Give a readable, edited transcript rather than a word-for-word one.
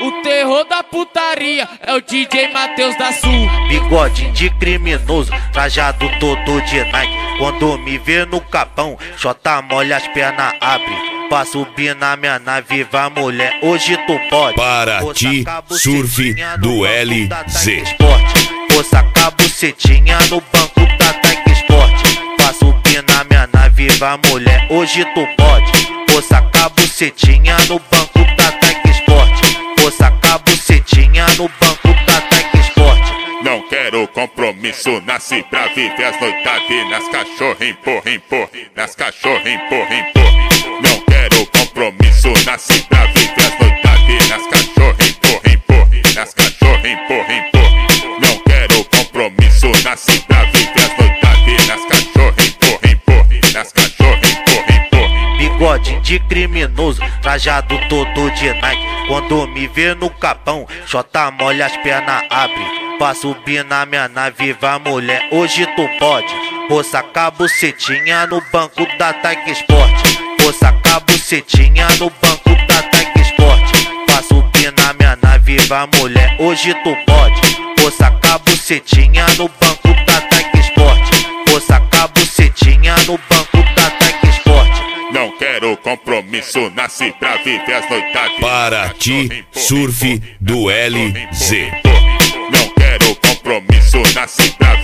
O terror da putaria é o DJ Matheus da Sul. Bigode de criminoso, trajado todo de Nike. Quando me vê no capão, Jota molha as pernas, abre. Pra subir na minha nave, vai mulher, hoje tu pode. Para ti, surf do LZ. Vou sacar a bucetinha no banco da Tech Sport. Pra subir na minha nave, vai mulher, hoje tu pode. Vou sacar a bucetinha no banco da Tech Sport. Vou sacar a bucetinha no banco da Tech Sport. Não quero compromisso, nasci pra viver as noitadas nas cachorras, empurra, nas cachorras, empurra. Não quero compromisso, nasci pra viver as noitadas nas cachorras, empurra, nas cachorras, empurra. Não quero compromisso, nasci pra viver as noitadas nas cachorras, empurra, nas cachorras, empurra. Bigode de criminoso, trajado todo de Nike. Quando me vê no capão, Jota molha as pernas, abre. Pra subir na minha nave, vai mulher, hoje tu pode. Vou sacar a bucetinha no banco da Tech Sport. Vou sacar a bucetinha no banco da Tech Sport. Pra subir na minha nave, vai mulher, hoje tu pode. Vou sacar a bucetinha no banco da Tech Sport. Vou sacar a bucetinha no banco da Tech Sport. Não quero compromisso, nasci pra viver as noitadas. Para ti, surf do LZ. Não quero compromisso, nasci pra